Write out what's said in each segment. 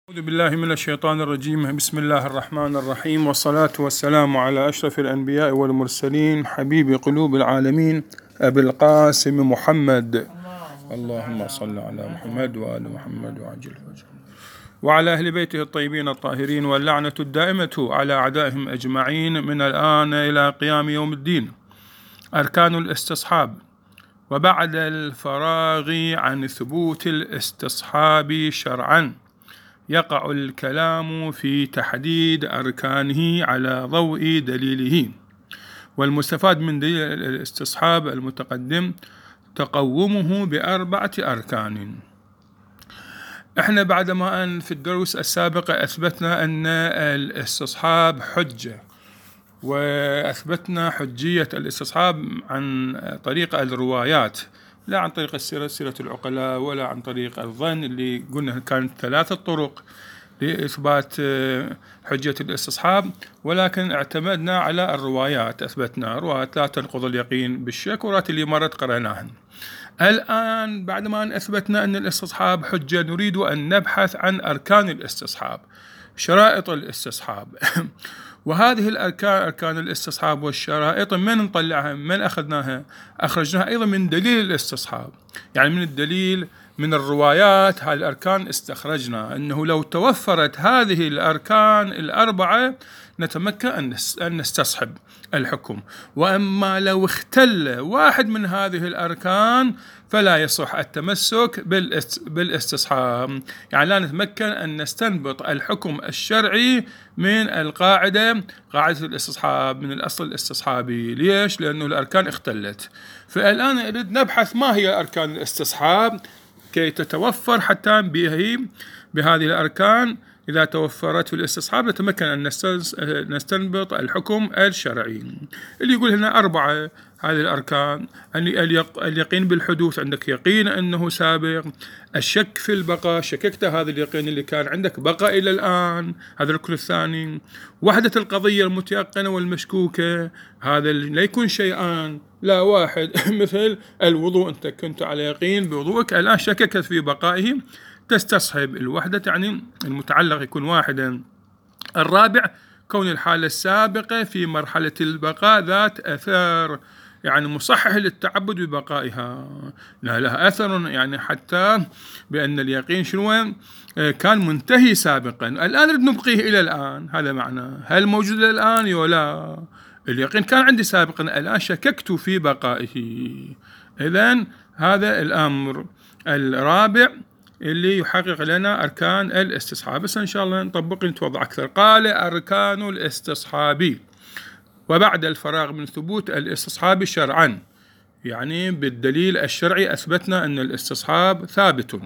أعوذ بالله من الشيطان الرجيم. بسم الله الرحمن الرحيم، والصلاة والسلام على أشرف الأنبياء والمرسلين، حبيب قلوب العالمين، أبي القاسم محمد. اللهم صل على محمد وآل محمد وعجل فرجهم، وعلى أهل بيته الطيبين الطاهرين، واللعنة الدائمة على أعدائهم أجمعين من الآن إلى قيام يوم الدين. أركان الاستصحاب. وبعد الفراغ عن ثبوت الاستصحاب شرعا يقع الكلام في تحديد أركانه على ضوء دليله. والمستفاد من دليل الاستصحاب المتقدم تقومه بأربعة أركان. احنا بعدما أن في الدروس السابقة أثبتنا أن الاستصحاب حجة، وأثبتنا حجية الاستصحاب عن طريق الروايات، لا عن طريق سيرة العقلاء ولا عن طريق الظن، اللي قلنا كانت ثلاثة طرق لإثبات حجة الاستصحاب، ولكن اعتمدنا على الروايات. أثبتنا روايات لا تنقض اليقين بالشك، وروايات اللي مرت قرأناهن. الآن بعدما أن أثبتنا أن الاستصحاب حجة، نريد أن نبحث عن أركان الاستصحاب، شرائط الاستصحاب. وهذه الأركان، أركان الاستصحاب والشرائط، من نطلعها؟ من أخذناها؟ أخرجناها أيضا من دليل الاستصحاب، يعني من الدليل، من الروايات. هذه الأركان استخرجنا أنه لو توفرت هذه الأركان الأربعة نتمكن أن نستصحب الحكم، وأما لو اختل واحد من هذه الأركان فلا يصح التمسك بالاستصحاب، يعني لا نتمكن أن نستنبط الحكم الشرعي من القاعدة، قاعدة الاستصحاب، من الأصل الاستصحابي. ليش؟ لأنه الأركان اختلت. فالآن نريد نبحث ما هي أركان الاستصحاب كي تتوفر، حتى بهذه الأركان إذا توفرت في الاستصحاب نتمكن أن نستنبط الحكم الشرعي. اللي يقول هنا أربعة هذه الأركان: اليقين بالحدوث، عندك يقين أنه سابق. الشك في البقاء، شككت هذا اليقين اللي كان عندك بقى إلى الآن، هذا الركن الثاني. وحدة القضية المتيقنة والمشكوكة، هذا لا يكون شيئان لا واحد. مثل الوضوء، أنت كنت على يقين بوضوءك، الآن شككت في بقائه، تستصحب الوحدة، يعني المتعلق يكون واحدا. الرابع كون الحالة السابقة في مرحلة البقاء ذات أثر، يعني مصحح للتعبد ببقائها، لها أثر، يعني حتى بأن اليقين شنو كان منتهي سابقا، الآن نريد نبقيه إلى الآن. هذا معناه هل موجود الآن ولا؟ اليقين كان عندي سابقا، الآن شككت في بقائه. إذن هذا الأمر الرابع اللي يحقق لنا أركان الاستصحاب. بس إن شاء الله نطبق نتوضع أكثر. قال: أركان الاستصحاب. وبعد الفراغ من ثبوت الاستصحاب شرعا، يعني بالدليل الشرعي أثبتنا أن الاستصحاب ثابت،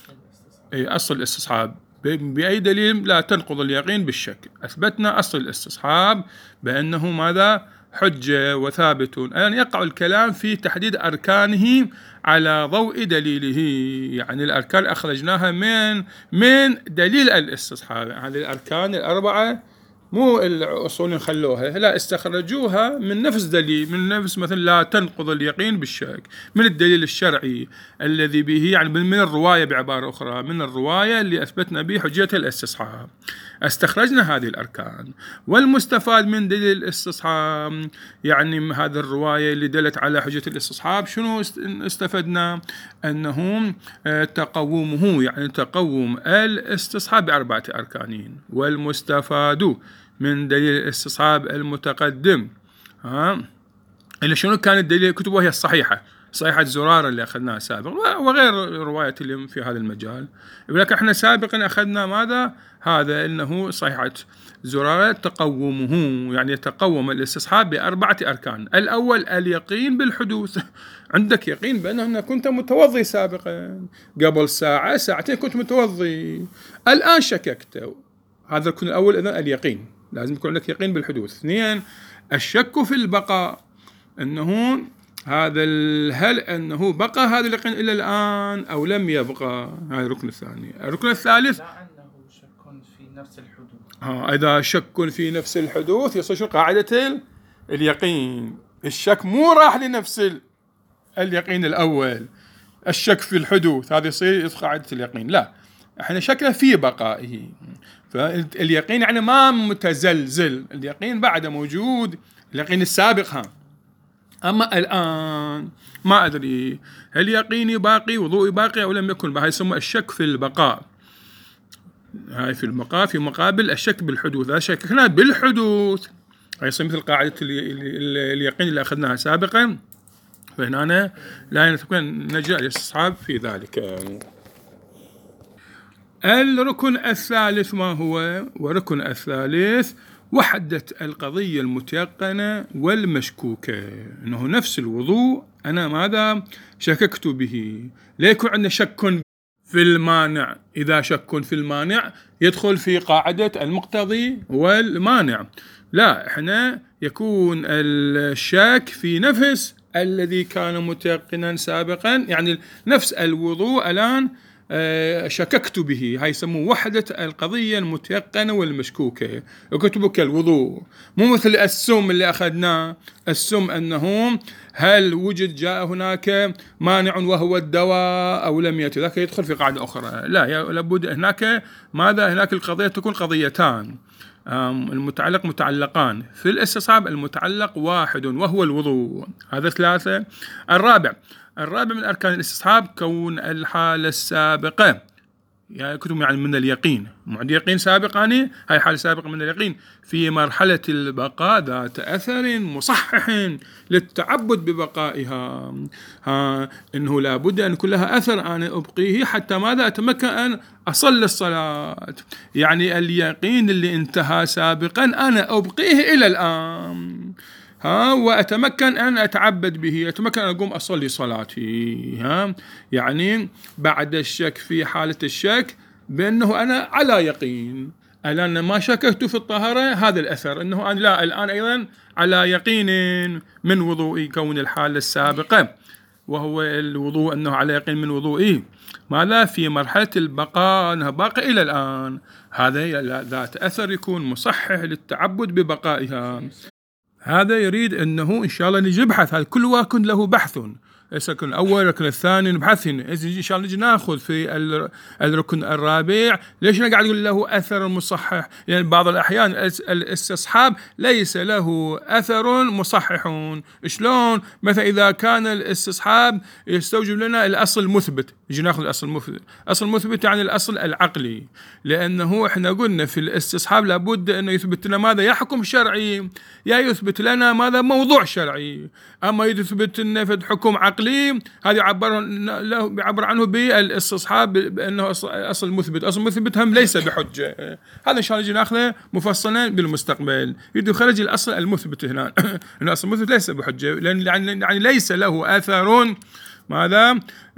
أصل الاستصحاب بأي دليل لا تنقض اليقين بالشك. أثبتنا أصل الاستصحاب بأنه ماذا؟ حجة وثابت. الآن يقع الكلام في تحديد أركانه على ضوء دليله، يعني الأركان أخرجناها من دليل الاستصحاب. هذه الأركان الأربعة مو الأصول خلوها، لا، استخرجوها من نفس دليل، من نفس مثل لا تنقض اليقين بالشك، من الدليل الشرعي الذي به، يعني من الرواية، بعبارة أخرى من الرواية اللي أثبتنا به حجية الاستصحاب. استخرجنا هذه الأركان. والمستفاد من دليل الاستصحاب، يعني هذه الرواية اللي دلت على حجية الاستصحاب، شنو استفدنا؟ أنه تقومه، يعني تقوم الاستصحاب بأربعة أركان. والمستفاد من دليل الاستصحاب المتقدم، اللي شنو كان الدليل؟ الكتب وهي الصحيحة، صحيحة زرارة اللي أخذناها سابقا، وغير الروايات اللي في هذا المجال. ولكن احنا سابقا أخذنا ماذا؟ هذا إنه صحيحة زرارة تقومه، يعني يتقوم الاستصحاب بأربعة أركان. الأول اليقين بالحدوث، عندك يقين بأنه كنت متوضي سابقا، قبل ساعة ساعتين كنت متوضي، الآن شككت. هذا الركن الأول، إذن اليقين لازم يكون عندك يقين بالحدوث. اثنين، الشك في البقاء، أنه هذا هل أنه بقى هذا اليقين إلى الآن أو لم يبقى، هذا الركن الثاني. الركن الثالث لا أنه شك في نفس الحدوث. إذا شك في نفس الحدوث يصير شو قاعدة اليقين؟ الشك مو راح لنفس اليقين الأول، الشك في الحدوث هذا يصير قاعدة اليقين، لا، احنا شكله في بقائه. فاليقين يعني ما متزلزل، اليقين بعده موجود، اليقين السابق. أما الآن ما أدري هل يقيني باقي، وضوئي باقي أو لم يكن باقي. يسمى الشك في البقاء، هاي في البقاء في مقابل الشك بالحدوث. إذا شككنا بالحدوث هاي يصير مثل قاعدة اليقين اللي أخذناها سابقا، فهنا لا يمكن نجاء الاستصحاب في ذلك. الركن الثالث ما هو؟ وركن الثالث وحدة القضية المتيقنة والمشكوكة، أنه نفس الوضوء أنا ماذا شككت به، لا يكون عندنا شك في المانع. إذا شك في المانع يدخل في قاعدة المقتضي والمانع، لا إحنا يكون الشك في نفس الذي كان متيقنا سابقا، يعني نفس الوضوء الآن شككت به. هاي يسموه وحدة القضية المتيقنة والمشكوكة. يكتبك الوضوء مو مثل السم اللي أخذناه، السم أنه هل وجد جاء هناك مانع وهو الدواء أو لم يأتي، ذاك يدخل في قاعدة أخرى. لا، لابد هناك ماذا؟ هناك القضية تكون قضيتان، المتعلق متعلقان. في الاستصحاب المتعلق واحد وهو الوضوء، هذا ثلاثة. الرابع من أركان الاستصحاب كون الحالة السابقة، يعني كتب يعني من اليقين، معد يقين سابق، يعني هاي حالة سابقة من اليقين في مرحلة البقاء ذات أثر مصحح للتعبد ببقائها. إنه لابد أن يكون لها أثر أنا أبقيه حتى ماذا أتمكن أن أصلي الصلاة. يعني اليقين اللي انتهى سابقا أنا أبقيه إلى الآن، وأتمكن أن أتعبد به، أتمكن أن أقوم أصلي صلاتي. يعني بعد الشك، في حالة الشك بأنه أنا على يقين، الآن ما شككت في الطهارة، هذا الأثر أنه أنا لا الآن أيضا على يقين من وضوئي، كون الحالة السابقة وهو الوضوء أنه على يقين من وضوئي ماذا في مرحلة البقاء، أنها باقي إلى الآن، هذا ذات أثر يكون مصحح للتعبد ببقائها. هذا يريد أنه إن شاء الله نجي نبحث، هذا كل واحد له بحث، الركن الأول الركن الثاني نبحث. إن شاء الله نجي ناخذ في الركن الرابع ليش أنا قاعد أقول له أثر مصحح، يعني بعض الأحيان الاستصحاب ليس له أثر مصحح. شلون؟ مثلا إذا كان الاستصحاب يستوجب لنا الأصل المثبت، نجي ناخذ الأصل المثبت. الأصل المثبت يعني الأصل العقلي، لأنه إحنا قلنا في الاستصحاب لابد أنه يثبت لنا ماذا؟ يا حكم شرعي، يا يثبت لنا ماذا؟ موضوع شرعي. أما يثبت لنا في حكم عقلي، هذا يعبر عنه بالاستصحاب بأنه أصل مثبت. أصل مثبت هم ليس بحجة. هذا إن شاء الله نجي ناخذه مفصلا بالمستقبل. يريد خرج الأصل المثبت هنا أن الأصل المثبت ليس بحجة، لأن يعني ليس له أثر ماذا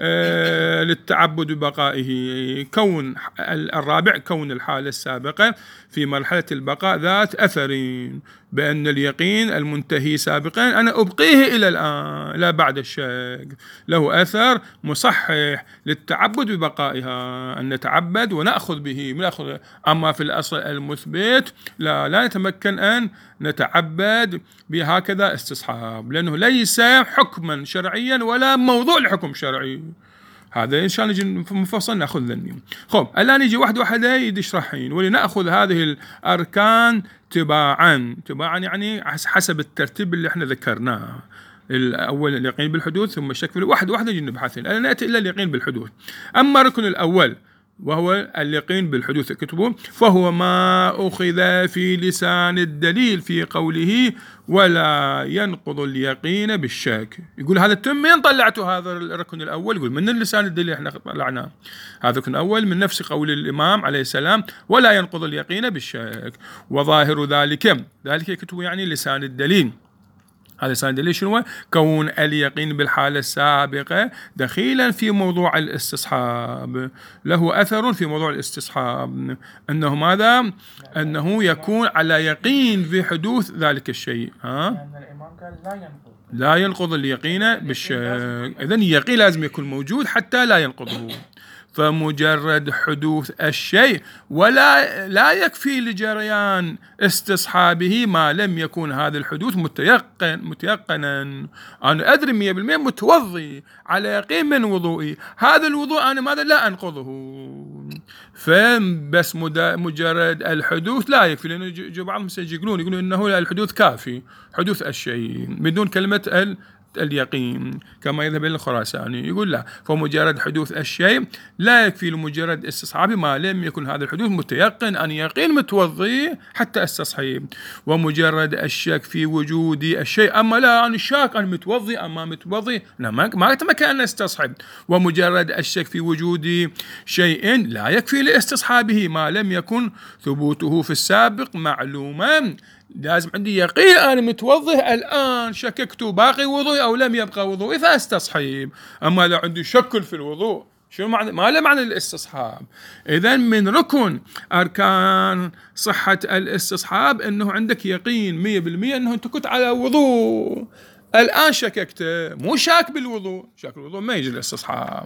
للتعبد ببقائه. كون الرابع كون الحالة السابقة في مرحلة البقاء ذات أثر، بأن اليقين المنتهي سابقا أنا أبقيه إلى الآن لا بعد الشك، له أثر مصحح للتعبد ببقائها، أن نتعبد ونأخذ به. أما في الأصل المثبت لا نتمكن أن نتعبد بهكذا استصحاب، لأنه ليس حكما شرعيا ولا موضوع لحكم شرعي. هذا إن شاء الله نجي مفصل نأخذ ذني. خب الآن يجي واحدة يشرحين، ولنأخذ هذه الأركان تباعا يعني حسب الترتيب اللي احنا ذكرناه. الأول اليقين بالحدوث، ثم الشك في واحدة نجي نبحثين. أنا نأتي إلى اليقين بالحدوث. أما الركن الأول وهو اليقين بالحدوث كتبه، فهو ما أخذ في لسان الدليل في قوله ولا ينقض اليقين بالشك. يقول هذا تم من طلعته هذا الركن الأول؟ يقول من اللسان الدليل احنا طلعناه. هذا الركن الأول من نفس قول الإمام عليه السلام ولا ينقض اليقين بالشك. وظاهر ذلك كتبه يعني لسان الدليل. هذا لسان الدليل شنو؟ كون اليقين بالحالة السابقة دخيلا في موضوع الاستصحاب، له أثر في موضوع الاستصحاب، أنه ماذا؟ أنه يكون على يقين بحدوث ذلك الشيء. لأن الإمام قال لا ينقض اليقين بالشك. إذن اليقين لازم يكون موجود حتى لا ينقضه. فمجرد حدوث الشيء لا يكفي لجريان استصحابه ما لم يكن هذا الحدوث متيقنا. أنا أدري 100% متوضي على يقين من وضوئي، هذا الوضوء أنا ماذا لا أنقضه، فبس مجرد الحدوث لا يكفي، لأنه بعضهم يقولون إنه الحدوث كافي، حدوث الشيء بدون كلمة اليقين كما يذهب إلى الخراساني، يقول لا، فمجرد حدوث الشيء لا يكفي لمجرد استصحاب ما لم يكن هذا الحدوث متيقن، أن يقين متوضي حتى استصحيب. ومجرد الشك في وجود الشيء، أما لا أنا شاك أنا متوضي أما متوضي لا ما يتمكن أن استصحب. ومجرد الشك في وجود شيء لا يكفي لاستصحابه ما لم يكن ثبوته في السابق معلوما. لازم عندي يقين أنا متوضئ الآن، شككت باقي وضوء أو لم يبقى وضوء فاستصحيب. أما لو عندي شك في الوضوء شو معنى؟ ما له معنى الاستصحاب. إذن من ركن أركان صحة الاستصحاب أنه عندك يقين 100% أنه أنت كنت على وضوء، الآن شككت، مو شاك بالوضوء، شاك بالوضوء ما يجي الاستصحاب.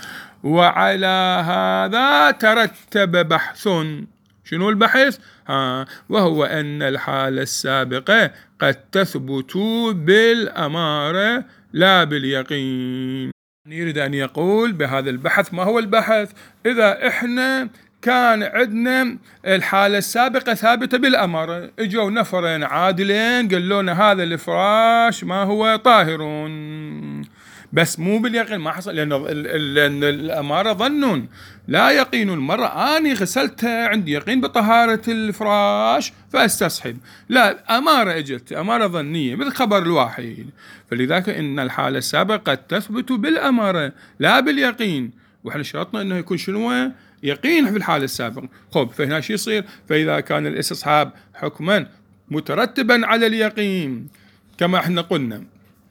وعلى هذا ترتب بحث. شنو البحث؟ وهو أن الحالة السابقة قد تثبت بالأمارة لا باليقين. يريد أن يقول بهذا البحث ما هو البحث؟ إذا إحنا كان عندنا الحالة السابقة ثابتة بالأمارة، اجوا نفرين عادلين قالوا لنا هذا الفراش ما هو طاهر، بس مو باليقين، ما حصل، لأن الأمارة ظن لا يقين. المرة أنا غسلتها عندي يقين بطهارة الفراش فاستصحب، لا أمارة اجت، أمارة ظنية بالخبر الواحد. فلذلك إن الحالة السابقة قد تثبت بالأمارة لا باليقين، وإحنا شرطنا إنه يكون شنو؟ يقين في الحالة السابقة. خب فهنا شو يصير؟ فإذا كان الاستصحاب حكما مترتبا على اليقين كما احنا قلنا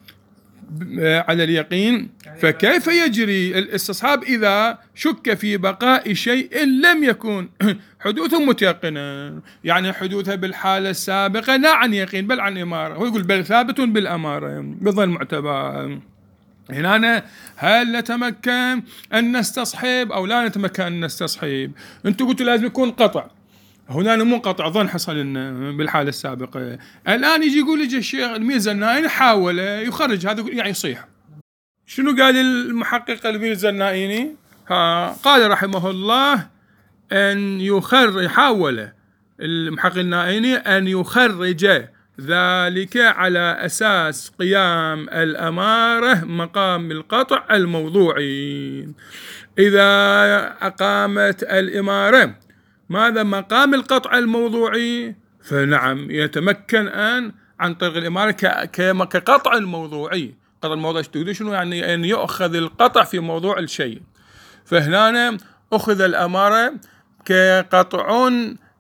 على اليقين، فكيف يجري الاستصحاب إذا شك في بقاء شيء لم يكن حدوثه متيقنا؟ يعني حدوثه بالحالة السابقة لا عن يقين بل عن إمارة، هو يقول بل ثابت بالأمارة بظن معتبر. هنا هل نتمكن أن نستصحب أو لا نتمكن أن نستصحب؟ أنتم قلتوا لازم يكون قطع، هنا مو قطع ظن حصل لنا بالحالة السابقة. الآن يجي يقول لي الشيخ الميزانائي حاول يخرج هذا يعني يصيح. شنو قال المحقق الميزانائي؟ قال رحمه الله أن يحاول المحقق النائيني أن يخرج ذلك على أساس قيام الأمارة مقام القطع الموضوعي. إذا أقامت الإمارة ماذا مقام القطع الموضوعي، فنعم يتمكن عن طريق الإمارة كقطع الموضوعي. قطع الموضوع شنو يعني؟ أن يؤخذ القطع في موضوع الشيء، فهنا أخذ الأمارة كقطع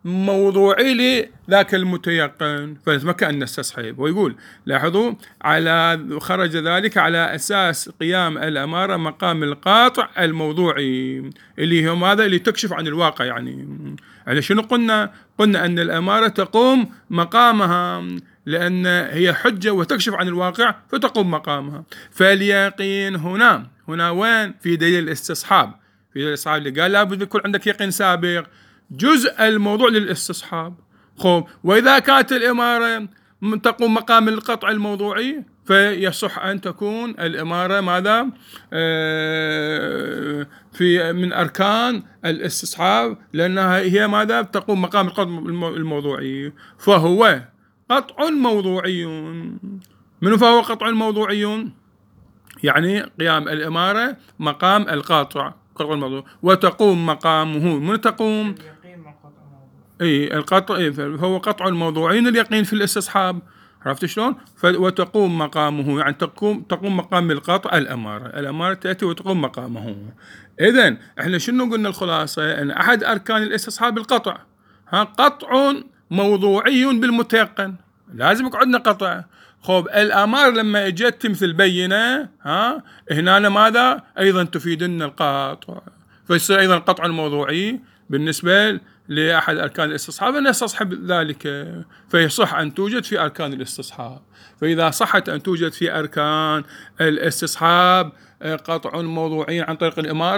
موضوعي لذاك المتيقن فيتمكن أن نستصحب. ويقول لاحظوا خرج ذلك على أساس قيام الأمارة مقام القاطع الموضوعي اللي هو ماذا؟ اللي تكشف عن الواقع. يعني شنو قلنا أن الأمارة تقوم مقامها لأن هي حجة وتكشف عن الواقع فتقوم مقامها. فاليقين هنا وين؟ في دليل الاستصحاب، في دليل الاستصحاب اللي قال لابد يكون عندك يقين سابق، جزء الموضوع للاستصحاب. وإذا كانت الإمارة تقوم مقام القطع الموضوعي فيصح أن تكون الإمارة ماذا؟ في من أركان الاستصحاب، لأنها هي ماذا؟ تقوم مقام القطع الموضوعي، فهو قطع موضوعي. من فهو قطع موضوعي؟ يعني قيام الإمارة مقام القاطع الموضوع، وتقوم مقامه من تقوم القطع، هو قطع الموضوعين اليقين في الاستصحاب. عرفت شلون؟ وتقوم مقامه يعني تقوم مقام القطع الأمارة تأتي وتقوم مقامه. إذن احنا شنو قلنا الخلاصة؟ أن أحد أركان الاستصحاب القطع، قطع موضوعي بالمتيقن، لازم يقعدنا قطع. الأمارة لما اجت تمثل بينة هنا ماذا؟ أيضا تفيدنا القاطع، فيصير أيضا قطع موضوعي بالنسبة لأحد أركان الاستصحاب أن يستصحب ذلك، فيصح أن توجد في أركان الاستصحاب. فإذا صحت أن توجد في أركان الاستصحاب قطع موضوعي عن طريق الإمارة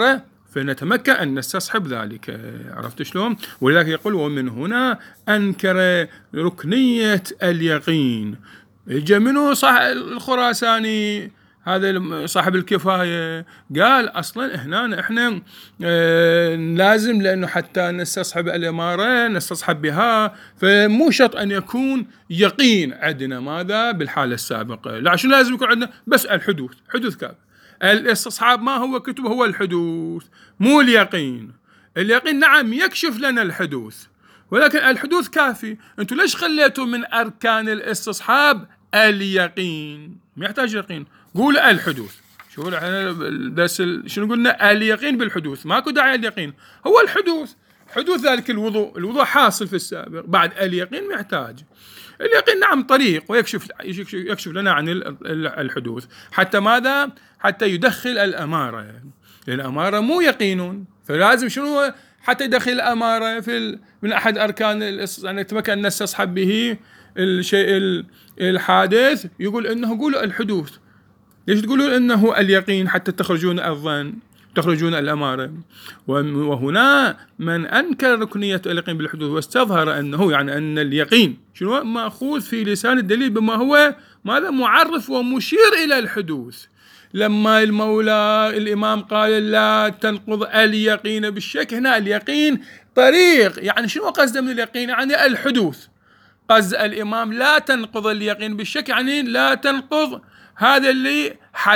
فنتمكن أن نستصحب ذلك. عرفت شلون؟ ولذلك يقول ومن هنا أنكر ركنية اليقين. جاء منه الخراساني هذا صاحب الكفاية قال أصلا هنا إحنا لازم لأنه حتى نستصحب الإمارة نستصحب بها، فمو شرط أن يكون يقين عندنا ماذا بالحالة السابقة، لا شو لازم يكون عندنا بس الحدوث، حدوث كافي. الاستصحاب ما هو كتب هو الحدوث مو اليقين. اليقين نعم يكشف لنا الحدوث ولكن الحدوث كافي. أنتم ليش خليتوا من أركان الاستصحاب اليقين؟ ما يحتاج يقين، قول الحدوث. شوفوا احنا بس شنو قلنا؟ اليقين بالحدوث، ماكو داعي اليقين، هو الحدوث. حدوث ذلك الوضوء حاصل في السابق، بعد اليقين ما يحتاج. اليقين نعم طريق ويكشف لنا عن الحدوث. حتى ماذا؟ حتى يدخل الأمارة، لأن الأمارة مو يقين، فلازم شنو حتى يدخل الأمارة من أحد أركان يعني نتمكن أن نستصحب به الشيء الحادث. يقول إنه قولوا الحدوث. ليش تقولون إنه اليقين؟ حتى تخرجون الظن، تخرجون الأمارة. وهنا من أنكر ركنية اليقين بالحدوث واستظهر أنه يعني أن اليقين شنو مأخوذ في لسان الدليل بما هو ماذا معرف ومشير إلى الحدوث. لما المولى الإمام قال لا تنقض اليقين بالشك، هنا اليقين طريق، يعني شنو قصده من اليقين؟ يعني الحدوث. قصد الإمام لا تنقض اليقين بالشك يعني لا تنقض هذا اللي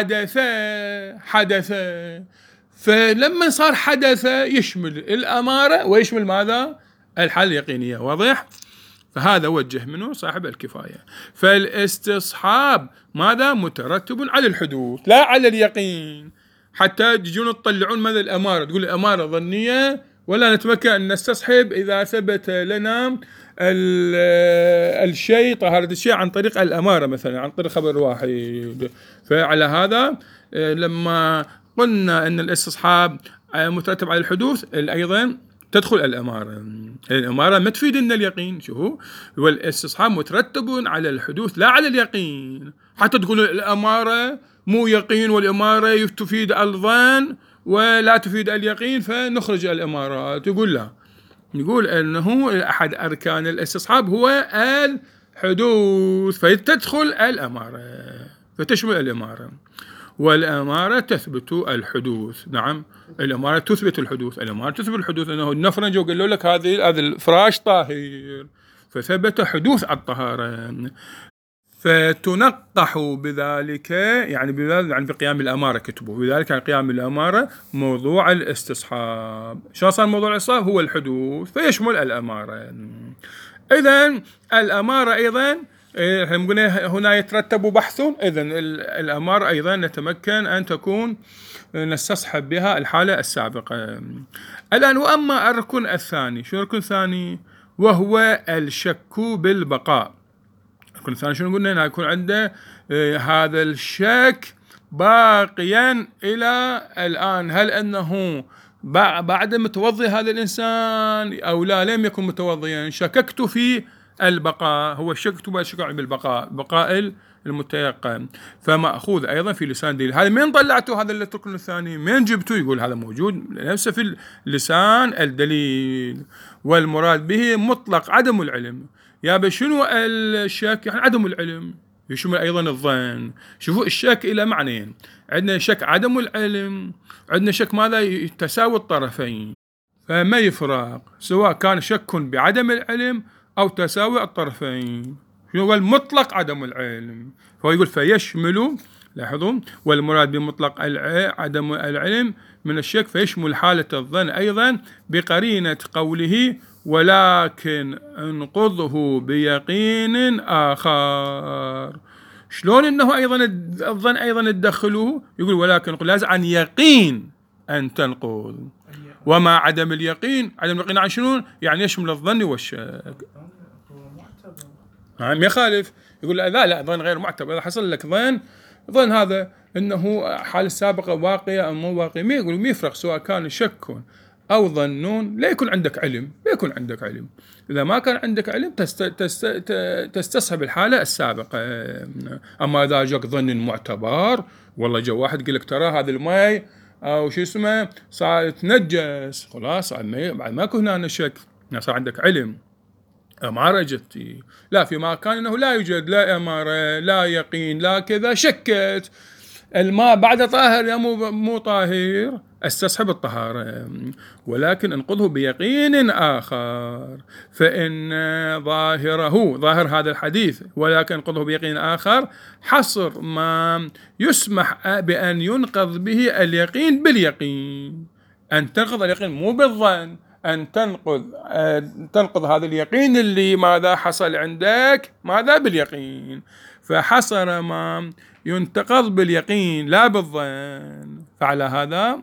حدث. فلما صار حدث يشمل الأمارة ويشمل ماذا؟ الحالة اليقينية. واضح؟ فهذا وجه منه صاحب الكفاية. فالاستصحاب ماذا؟ مترتب على الحدوث لا على اليقين. حتى تجون تطلعون ماذا؟ الأمارة، تقول الأمارة ظنية ولا نتمكن أن نستصحب إذا ثبت لنا الشيء طهارة الشيء عن طريق الأمارة مثلا، عن طريق خبر واحد. فعلى هذا لما قلنا أن الاستصحاب مترتب على الحدوث أيضا تدخل الأمارة. الأمارة ما تفيد أن اليقين. شوفوا، والاستصحاب مترتب على الحدوث لا على اليقين. حتى تقول الأمارة مو يقين والأمارة تفيد الظن ولا تفيد اليقين فنخرج الأمارات. يقول لا، نقول أنه أحد أركان الاستصحاب هو الحدوث، فتدخل الأمارة فتشمل الأمارة. والأمارة تثبت الحدوث. نعم الأمارة تثبت الحدوث. الأمارة تثبت الحدوث أنه النفرنج وقالوا لك هذا الفراش طاهر فثبت حدوث الطهارة. فتنقح بذلك يعني بقيام الأمارة كتبوا بذلك عن قيام الأمارة موضوع الاستصحاب. شو صار موضوع الاستصحاب؟ هو الحدوث فيشمل الأمارة. إذن الأمارة أيضا هنا يترتب بحث. إذن الأمارة أيضا نتمكن أن تكون نستصحب بها الحالة السابقة. الآن وأما الركن الثاني، شو الركن الثاني؟ وهو الشك بالبقاء. الركن الثاني شنو قلنا؟ أنه يكون عنده هذا الشك باقيا إلى الآن، هل أنه بعد متوضي هذا الإنسان أو لا لم يكن متوضيا. شككت في البقاء، هو الشك بالبقاء، بقاء المتيقن. فمأخوذ أيضا في لسان دليل. هذا من طلعته هذا الركن الثاني؟ من جبته؟ يقول هذا موجود نفسه في لسان الدليل. والمراد به مطلق عدم العلم. يا بشنو الشك؟ يعني عدم العلم، يشمل أيضا الظن. شوفوا الشك إلى معنيين، عندنا شك عدم العلم، عندنا شك ماذا؟ تساوي الطرفين. فما يفرق سواء كان شك بعدم العلم أو تساوي الطرفين. شنو قال؟ مطلق عدم العلم. فهو يقول فيشمل، لاحظوا، والمراد بمطلق عدم العلم من الشك فيشمل حالة الظن أيضا بقرينة قوله ولكن انقضه بيقين آخر. شلون إنه أيضا الظن أيضا تدخلوه؟ يقول ولكن لازم عن يقين أن تنقض. وما عدم اليقين، عدم اليقين عن شنو؟ يعني يشمل الظن والشك. نعم يخالف، يقول لا ظن غير معتبر. إذا حصل لك ظن هذا إنه حال السابقة واقعة أو مو واقعة، ما يقول ما يفرق سواء كان شك أو ظنون، لا يكون عندك علم، لا يكون عندك علم. إذا ما كان عندك علم تستصحب الحالة السابقة. أما إذا جاك ظن معتبر، والله جاء واحد قال لك ترى هذا الماء أو شو اسمه صار تنجس، خلاص بعد ماكو هنا شك، صار عندك علم ما رجت. لا في مكان انه لا يوجد لا اماره لا يقين لا كذا، شكت الماء بعد طاهر يا مو طاهر، استصحب الطهارة، ولكن انقضه بيقين آخر. فإن ظاهر هذا الحديث ولكن انقضه بيقين آخر حصر ما يسمح بأن ينقض به اليقين باليقين. أن تنقض اليقين مو بالظن، أن تنقض هذا اليقين اللي ماذا حصل عندك ماذا باليقين. فحصر ما ينتقض باليقين لا بالظن. فعلى هذا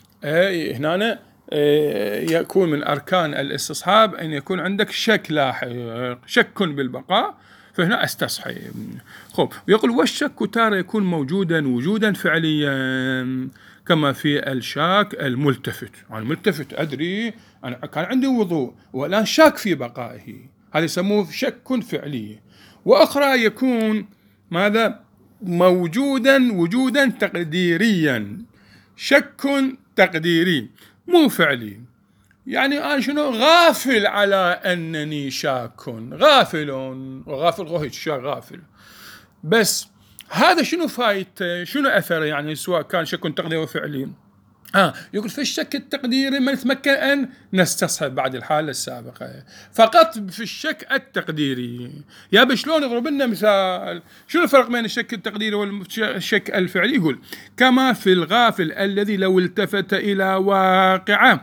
هنا يكون من أركان الاستصحاب أن يكون عندك شك لاحق، شك بالبقاء، فهنا استصحب. خب ويقول والشك تارة يكون موجودا وجودا فعليا كما في الشاك الملتفت. يعني الملتفت أدري أنا كان عندي وضوء والآن شاك في بقائه، هذا يسموه شك فعلي. وأخرى يكون ماذا موجودا وجودا تقديريا، شك تقديري مو فعلي. يعني أنا شنو غافل على أنني شاك، غافل وغافل غهج شاك غافل، بس هذا شنو فايدته شنو أثره؟ يعني سواء كان شك تقديري وفعلي. يقول في الشك التقديري ما نتمكن أن نستصحب بعد الحالة السابقة، فقط في الشك التقديري. يا شلون يضرب لنا مثال شنو الفرق بين الشك التقديري والشك الفعلي؟ يقول كما في الغافل الذي لو التفت إلى واقعة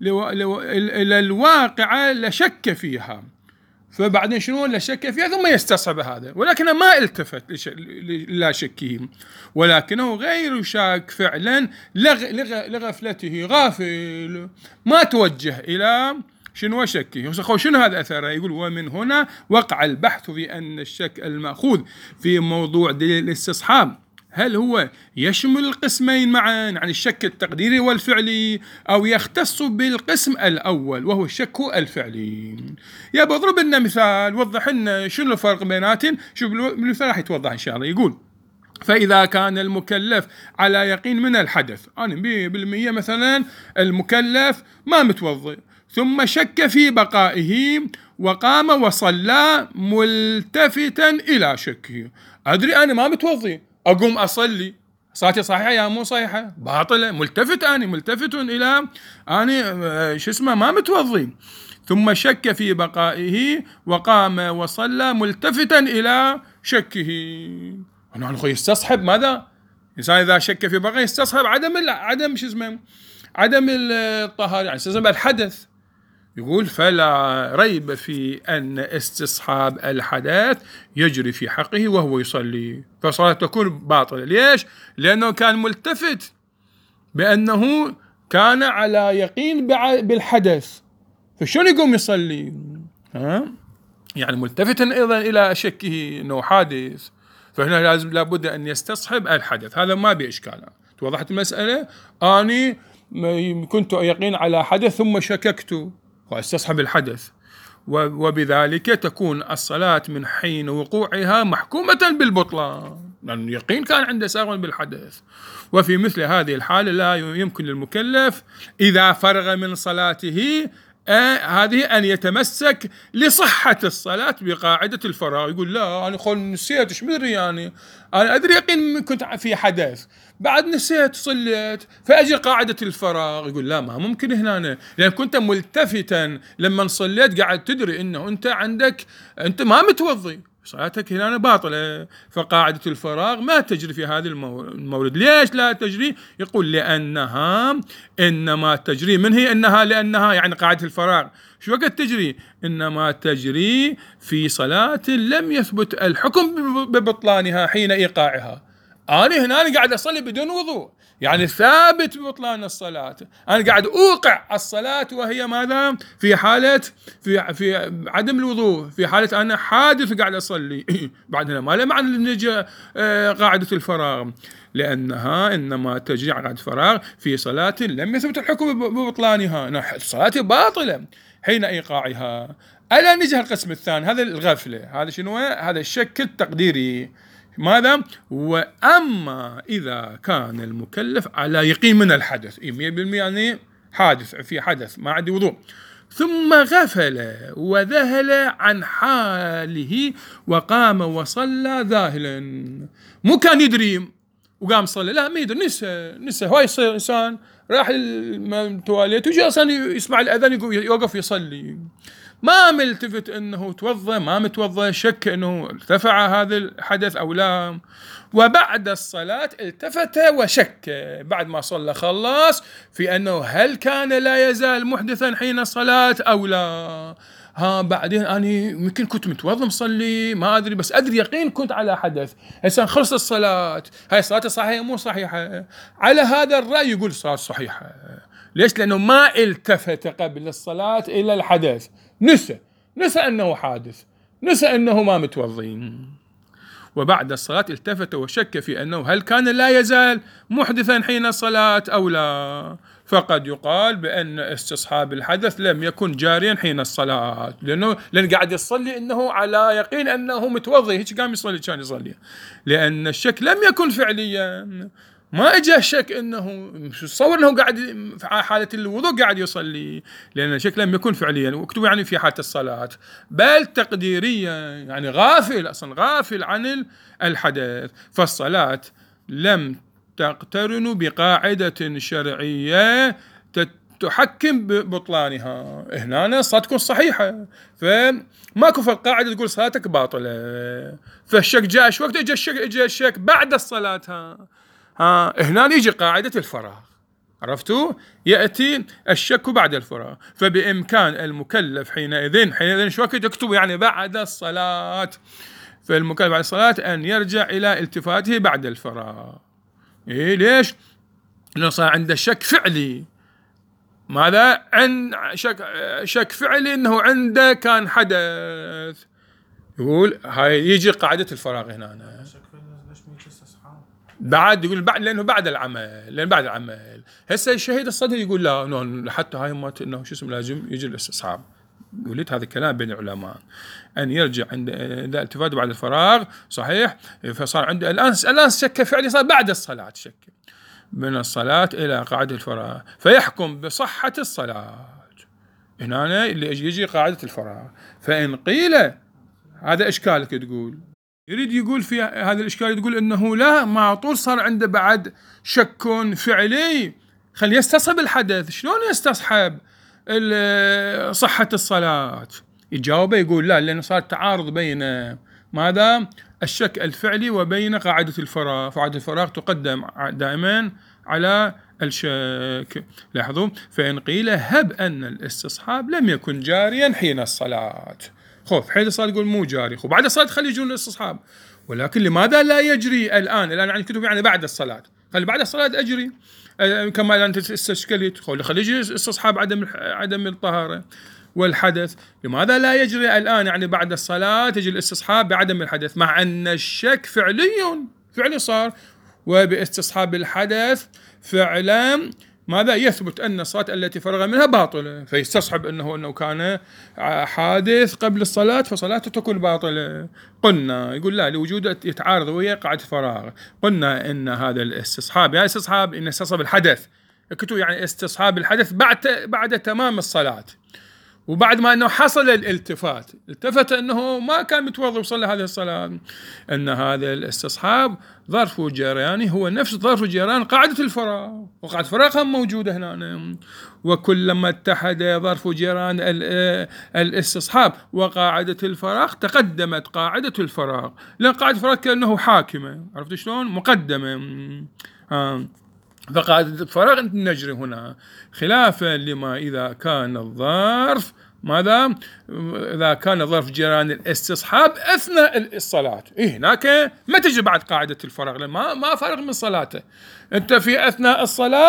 إلى الواقعة لشك فيها، فبعدين شنو لا شك فيها ثم يستصحب هذا، ولكنه ما التفت لا شكه، ولكنه غير شاك فعلا لغفلته، غافل ما توجه إلى شنو شكه. شنو هذا أثره؟ يقول ومن هنا وقع البحث في أن الشك المأخوذ في موضوع دليل الاستصحاب هل هو يشمل القسمين معا، يعني الشك التقديري والفعلي، أو يختص بالقسم الأول وهو الشك الفعلي. يا بضرب لنا مثال وضح لنا شنو الفرق بيناتهم. شوف المثال راح يتوضح إن شاء الله. يقول فإذا كان المكلف على يقين من الحدث، أنا 100% مثلا المكلف ما متوضئ ثم شك في بقائه وقام وصلى ملتفتا إلى شكه، أدري أنا ما متوضئ أقوم أصلي، صلاتي صحيحة يا مو صحيحة؟ باطلة، ملتفت إلى أنا ما متوضي، ثم شك في بقائه وقام وصلى ملتفتا إلى شكه. أنا أخوي يستصحب ماذا؟ إنسان إذا شك في بقائه يستصحب عدم الطهارة، يعني يستصحب الحدث. يقول فلا ريب في أن استصحاب الحدث يجري في حقه وهو يصلي، فصلاته تكون باطلة. ليش؟ لأنه كان ملتفت بأنه كان على يقين بالحدث، فشون يقوم يصلي؟ يعني ملتفتا أيضا إلى شكه أنه حادث، فهنا لابد أن يستصحب الحدث. هذا ما بإشكال. توضحت المسألة؟ أنا كنت يقين على حدث ثم شككت واستصحب الحدث، وبذلك تكون الصلاة من حين وقوعها محكومة بالبطلان، لأن يقين كان عنده ساغ بالحدث. وفي مثل هذه الحالة لا يمكن للمكلف إذا فرغ من صلاته هذه أن يتمسك لصحة الصلاة بقاعدة الفراغ. يقول لا أنا نسيت إيش مدري، يعني أنا أدري يقين كنت في حدث بعد نسيت صليت فأجي قاعدة الفراغ. يقول لا ما ممكن هنا، لأن كنت ملتفتا لما صليت قاعد تدري إنه أنت ما متوضي، صلاتك هنا باطلة، فقاعدة الفراغ ما تجري في هذا المورد. ليش لا تجري؟ يقول لأنها إنما تجري لأنها يعني قاعدة الفراغ شو وقت تجري؟ إنما تجري في صلاة لم يثبت الحكم ببطلانها حين إيقاعها. أنا هنا قاعد أصلي بدون وضوء، يعني ثابت ببطلان الصلاة، أنا قاعد أوقع الصلاة وهي ماذا؟ في حالة في عدم الوضوء، في حالة أنا حادث قاعد أصلي بعدها ما له معنى قاعدة الفراغ، لأنها إنما تجري قاعدة الفراغ في صلاة لم يثبت الحكم ببطلانها، الصلاة باطلة حين إيقاعها. ألا نجي القسم الثاني، هذا الغفلة، هذا شنو؟ هذا الشك التقديري، ماذا؟ وأما إذا كان المكلف على يقين من الحدث 100% يعني حادث، في حدث ما عندي وضوء، ثم غفل وذهل عن حاله وقام وصلى ذاهلا، مو كان يدري وقام صلى، لا ما يدري، نسى هواي يصير إنسان راح التواليت وجاء أصلا يسمع الأذان يوقف يصلي، ما ملتفت انه توضى ما متوضى، شك انه ارتفع هذا الحدث او لا، وبعد الصلاة التفت وشك بعد ما صلى خلص في انه هل كان لا يزال محدثا حين الصلاة او لا. بعدين أنا يمكن كنت متوضى مصلي ما أدري، بس أدري يقين كنت على حدث، هسه خلص الصلاة، هاي الصلاة صحيحة مو صحيحة؟ على هذا الرأي يقول الصلاة صحيحة. ليش؟ لأنه ما التفت قبل الصلاة إلى الحدث، نسى أنه حادث، نسى أنه ما متوضي، وبعد الصلاة التفت وشك في أنه هل كان لا يزال محدثا حين الصلاة أو لا، فقد يقال بأن استصحاب الحدث لم يكن جاريا حين الصلاة، لأن قاعد يصلي أنه على يقين أنه متوضي، هيك قام يصلي كان يصلي، لأن الشك لم يكن فعليا، ما اجى الشك انه تصور انه قاعد في حاله الوضوء قاعد يصلي، لان الشك لم يكن فعليا وكتب يعني في حاله الصلاه، بل تقديريا يعني غافل عن الحدث، فالصلاه لم تقترن بقاعده شرعيه تحكم ببطلانها، هنا صلاتكم صحيحه، فماكو في القاعده تقول صلاتك باطله، فالشك جاء وقت اجى الشك بعد الصلاه، هنا يجي قاعدة الفراغ، عرفتوا؟ يأتي الشك بعد الفراغ، فبإمكان المكلف حينئذ شو وقت يكتب يعني بعد الصلاة، فالمكلف بعد الصلاة أن يرجع إلى التفاته بعد الفراغ. ليش؟ لأنه صار عنده شك فعلي، ماذا؟ عن شك فعلي أنه عنده كان حدث، يقول هاي يجي قاعدة الفراغ هنا بعد، يقول بعد لأنه بعد العمل، هسه الشهيد الصدر يقول لا حتى هاي ما انه شو اسمه لازم يجي الاستصحاب، قلت هذا الكلام بين العلماء ان يرجع عند التفات بعد الفراغ صحيح، فصار عنده الان شك فعلي، صار بعد الصلاة شك من الصلاة الى قاعدة الفراغ، فيحكم بصحة الصلاة، هنا اللي يجي قاعدة الفراغ، فإن قيل هذا اشكالك تقول يريد يقول في هذا الإشكال، تقول إنه لا، ما طول صار عنده بعد شك فعلي، خلي يستصحب الحدث، شلون يستصحب صحة الصلاة؟ يجاوبه يقول لا، لأنه صار تعارض بين ماذا؟ الشك الفعلي وبين قاعدة الفراغ، قاعدة الفراغ تقدم دائما على الشك، لاحظوا، فإن قيل هب أن الاستصحاب لم يكن جاريا حين الصلاة، حين الصلاة يقول مو جاري، وبعد الصلاة خلي يجون الاستصحاب، ولكن لماذا لا يجري الآن يعني كتب يعني بعد الصلاة، خلي بعد الصلاة أجري كما أنت استشكلت، خلي يجي استصحاب عدم الطهارة والحدث، لماذا لا يجري الآن يعني بعد الصلاة تجي الاستصحاب بعدم الحدث، مع أن الشك فعلي صار، وباستصحاب الحدث فعلا ماذا؟ يثبت أن الصلاة التي فرغ منها باطلة، فيستصحب أنه كان حادث قبل الصلاة فصلاته تكون باطلة. قلنا يقول لا، لوجود يتعارض ويا قاعدة فراغ، قلنا إن هذا الاستصحاب يعني استصحاب إن استصحاب الحدث، كتب يعني استصحاب الحدث بعد تمام الصلاة، وبعد ما أنه حصل الالتفات، التفت أنه ما كان متوضئ وصلى هذه الصلاة، أن هذا الاستصحاب ظرف جريانه هو نفس ظرف جريان قاعدة الفراغ، وقاعدة الفراغ موجودة هنا، وكلما اتحد ظرف جريان الاستصحاب وقاعدة الفراغ تقدمت قاعدة الفراغ، لأن قاعدة الفراغ كأنه حاكمة، عرفت شلون؟ مقدمة، فقاعدة الفراغ نجري هنا، خلافا لما إذا كان الظرف ماذا؟ إذا كان ظرف جريان الاستصحاب أثناء الصلاة، هناك ما تجي بعد قاعدة الفراغ، لأن ما فارغ من صلاته، أنت في أثناء الصلاة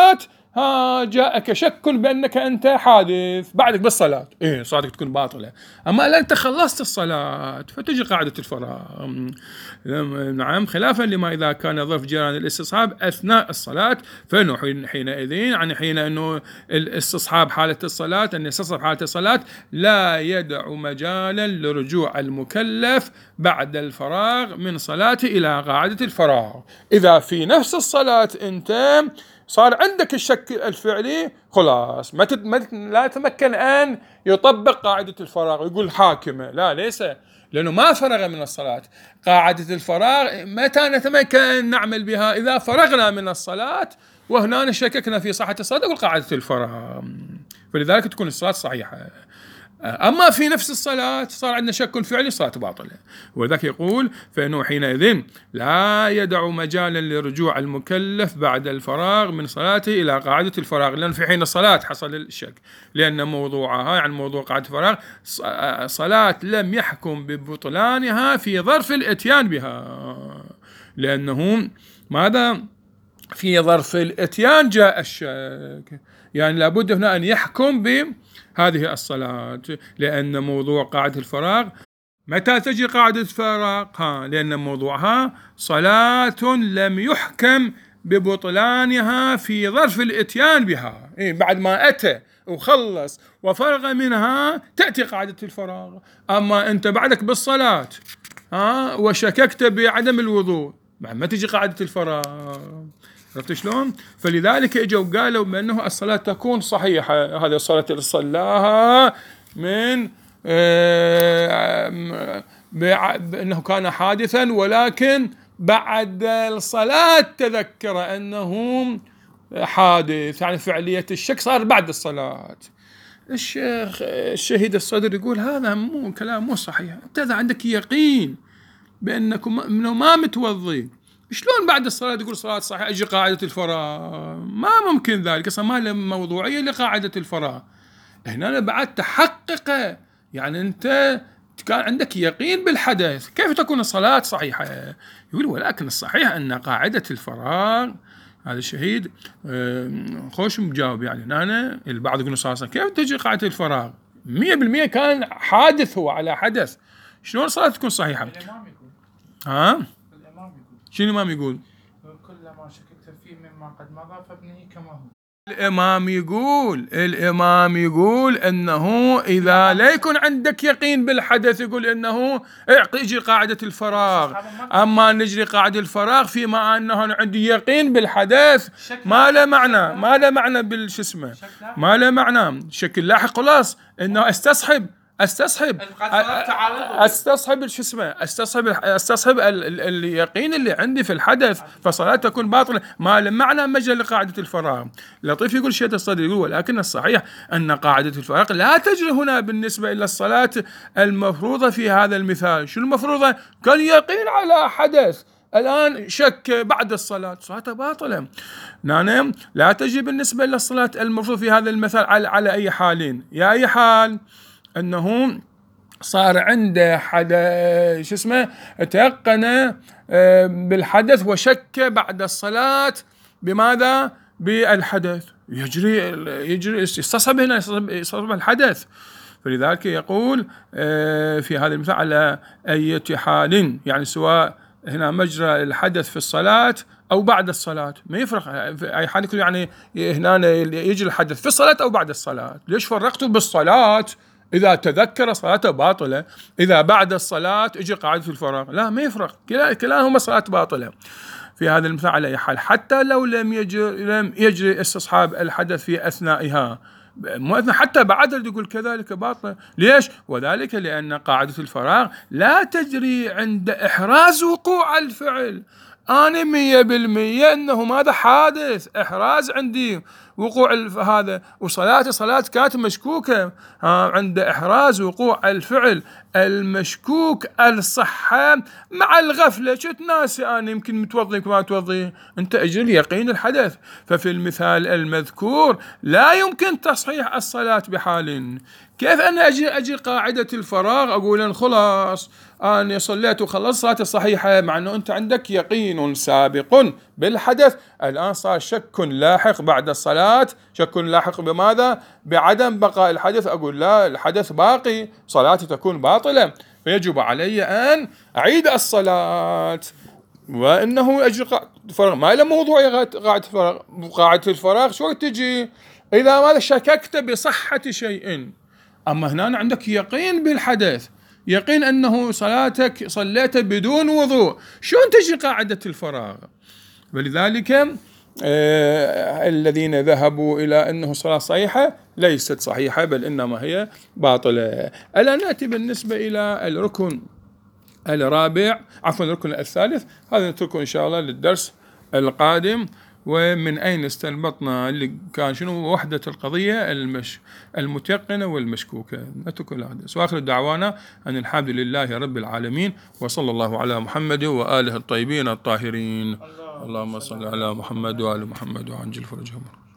جاءك شك بأنك أنت حادث بعدك بالصلاة، صلاتك تكون باطلة. أما لا أنت خلصت الصلاة فتجي قاعدة الفراغ. نعم، خلافا لما إذا كان ظرف جريان الاستصحاب أثناء الصلاة، فإنه حينئذ يعني حين أنه الاستصحاب حالة الصلاة، أن يستصحب حالة الصلاة لا يدع مجالا لرجوع المكلف بعد الفراغ من صلاته إلى قاعدة الفراغ. إذا في نفس الصلاة أنت صار عندك الشك الفعلي، خلاص لا يتمكن أن يطبق قاعدة الفراغ ويقول حاكمة، لا ليس، لأنه ما فرغ من الصلاة. قاعدة الفراغ متى نتمكن أن نعمل بها؟ إذا فرغنا من الصلاة وهنا شككنا في صحة الصلاة، نقول قاعدة الفراغ، فلذلك تكون الصلاة صحيحة. أما في نفس الصلاة صار عندنا شك فعلي، صلاة باطلة. وذاك يقول فإنه حينئذ لا يدع مجالا لرجوع المكلف بعد الفراغ من صلاته إلى قاعدة الفراغ، لأن في حين الصلاة حصل الشك، لأن موضوعها يعني موضوع قاعدة الفراغ صلاة لم يحكم ببطلانها في ظرف الإتيان بها، لأنه ماذا؟ في ظرف الإتيان جاء الشك، يعني لابد هنا أن يحكم بهذه الصلاة، لأن موضوع قاعدة الفراغ متى تجي قاعدة الفراغ؟ لأن موضوعها صلاة لم يحكم ببطلانها في ظرف الإتيان بها، بعد ما أتى وخلص وفرغ منها تأتي قاعدة الفراغ. أما أنت بعدك بالصلاة وشككت بعدم الوضوء، بعد ما تجي قاعدة الفراغ. عرفت شلون؟ فلذلك اجوا وقالوا بأنه الصلاة تكون صحيحة، هذه الصلاة اللي صلاها من بأنه كان حادثا، ولكن بعد الصلاة تذكر أنه حادث، يعني فعلية الشك صار بعد الصلاة. الشيخ الشهيد الصدر يقول هذا كلام مو صحيح. أنت إذا عندك يقين بأنه ما متوضي، شلون بعد الصلاة تقول صلاة صحيحة أجي قاعدة الفراغ؟ ما ممكن ذلك، أصلا ما له موضوعية لقاعدة الفراغ. هنا بعد تحقق، يعني أنت كان عندك يقين بالحدث، كيف تكون الصلاة صحيحة؟ يقول ولكن الصحيح أن قاعدة الفراغ، هذا الشهيد خوش مجاوب، يعني أنا البعض يقول صلاة كيف تجي قاعدة الفراغ؟ 100% كان حادث، هو على حدث، شلون الصلاة تكون صحيحة؟ الإمام يقول شنو الإمام يقول؟ كلما شككت فيه مما قد مضى فابنه كما هو. الإمام يقول أنه إذا لا يكون عندك يقين بالحدث يقول أنه يجي قاعدة الفراغ. أما نجري قاعدة الفراغ فيما أنه عندي يقين بالحدث ما له معنى بالشسمة، ما له معنى شكل لاحق، خلاص أنه استصحب اليقين اللي عندي في الحدث، فصلاة تكون باطلة، ما له معنى مجال لقاعدة الفراغ. لطيف يقول شيخ الصدر يقول ولكن الصحيح أن قاعدة الفراغ لا تجري هنا بالنسبة إلى الصلاة المفروضة في هذا المثال. شو المفروضة؟ كان يقين على حدث، الآن شك بعد الصلاة، صلاته باطلة. نعم، لا تجري بالنسبة إلى الصلاة المفروض في هذا المثال على أي حالين. يا أي حال أنه صار عنده تيقن بالحدث وشك بعد الصلاة بماذا؟ بالحدث، يجري يستصحب هنا، يستصحب الحدث. فلذلك يقول في هذا المثال على أي حال، يعني سواء هنا مجرى الحدث في الصلاة أو بعد الصلاة ما يفرق، أي حال يكون يعني هنا يجري الحدث في الصلاة أو بعد الصلاة. ليش فرقتوا بالصلاة؟ إذا تذكر صلاته باطلة، إذا بعد الصلاة يجي قاعدة الفراغ، لا ما يفرق، كلاهما صلاة باطلة في هذا المثال على أي حال، حتى لو لم يجري استصحاب الحدث في أثنائها، حتى بعد يقول كذلك باطلة. ليش؟ وذلك لأن قاعدة الفراغ لا تجري عند إحراز وقوع الفعل. أنا 100% أنه ماذا حادث، إحراز عندي وقوع هذا، وصلاتي صلاة كانت مشكوكة عند إحراز وقوع الفعل المشكوك الصحة مع الغفلة. شت ناسي أنا يمكن متوضي يمكن ما متوضي، أنت أجل يقين الحدث. ففي المثال المذكور لا يمكن تصحيح الصلاة بحال. كيف أنا أجي قاعدة الفراغ أقول أن خلاص أنا صليت وخلصت صلاتي صحيحة، مع أنه أنت عندك يقين سابق بالحدث، الآن صار شك لاحق بعد الصلاة الصلاة شك لاحق بماذا؟ بعدم بقاء الحدث، أقول لا، الحدث باقي، صلاتي تكون باطلة، فيجب علي أن أعيد الصلاة. وإنه أجل قاعدة الفراغ ما له موضوع قاعدة الفراغ شو تجي إذا ماذا شككت بصحة شيء. أما هنا عندك يقين بالحدث، يقين أنه صلاتك صليت بدون وضوء، شلون تجي قاعدة الفراغ؟ ولذلك الذين ذهبوا إلى أنه صلاة صحيحة ليست صحيحة، بل إنما هي باطلة. ألا نأتي بالنسبة إلى الركن الرابع، عفوا الركن الثالث، هذا نتركه إن شاء الله للدرس القادم. ومن أين استنبطنا اللي كان شنو وحدة القضية المتيقنة والمشكوكة، نترك الحديث. وآخر دعوانا أن الحمد لله رب العالمين، وصلى الله على محمد وآله الطيبين الطاهرين. اللهم صل على محمد وآل محمد وعجل فرجهم.